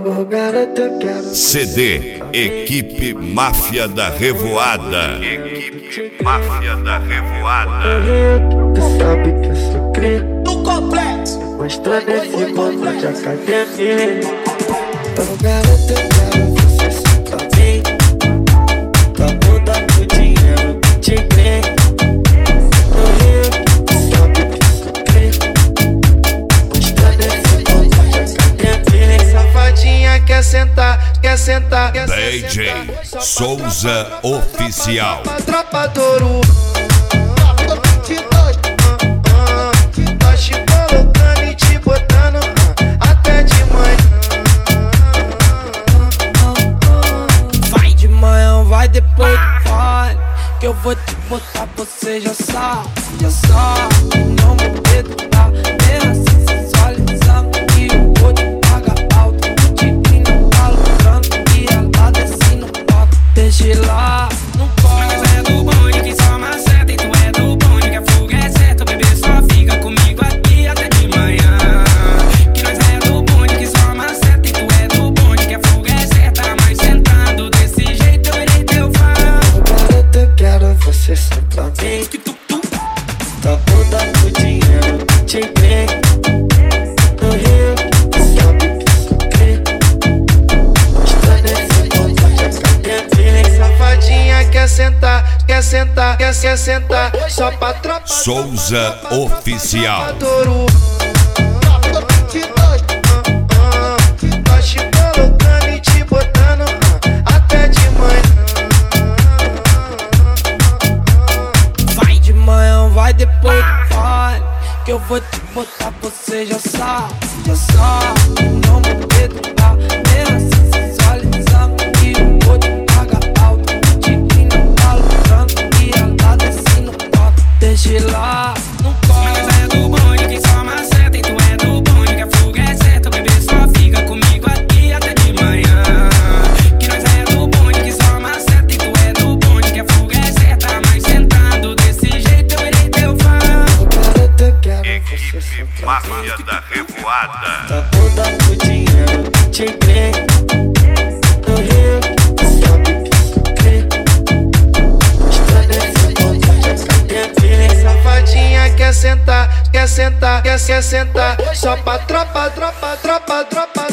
CD Equipe Máfia da Revoada. Equipe Máfia da Revoada. Tu sabe que eu sou cria do complexo, mostrando esse mundo de academia. Ô garota, eu quero você só pra mim. Tua bunda com dinheiro que te crê. No Rio, tu sabe que eu sou cria mostrando esse mundo de academia. safadinha quer sentar, quer sentar, quer DJ sentar. Souza Oficial. Tropa Douro. Nós te colocando e te botando até de manhã. Vai de manhã, vai depois do baile, que eu vou te botar, você já sabe, já sabe. Não me medo tá assim sensualizando, e eu vou te pagar alto. O tigrinho tá lucrando e ela desce no palco. Deixa lá, não pode. Mas é do bonde que só maceta, e tu é do bonde que a fuga é certa. O bebê só fica comigo aqui até de manhã. Que nós é do bonde que só maceta, e tu é do bonde que a fuga é certa. Mas sentando desse jeito eu irei teu fã. Ô garota, eu quero você só pra mim. Tua bunda com dinheiro que te crê. No Rio, tu sabe que eu sou cria mostrando esse mundo de academia. Safadinha quer sentar, quer sentar, quer sentar. Só pra tropa Souza Oficial. Douro. Nós te colocando e te botando até de manhã. Vai de manhã, vai depois do baile, que eu vou te botar, você já sabe, já sabe. Não me medo tá assim sensualizando, e eu vou te pagar alto. O tigrinho tá lucrando e ela desce no palco. Deixa lá, não Mas pode. é do bonde que só maceta, e tu é do bonde que a fuga é certa. O bebê só fica comigo aqui até de manhã. Que nós é do bonde que só maceta, e tu é do bonde que a fuga é certa. Mas sentando desse jeito eu irei teu fã. Ô garota, eu quero você Equipe só pra Máfia da Revoada. tua bunda com dinheiro que te crê. No Rio, tu sabe que eu sou cria mostrando esse mundo de academia. Safadinha quer sentar, quer sentar, quer sentar. Só pra tropa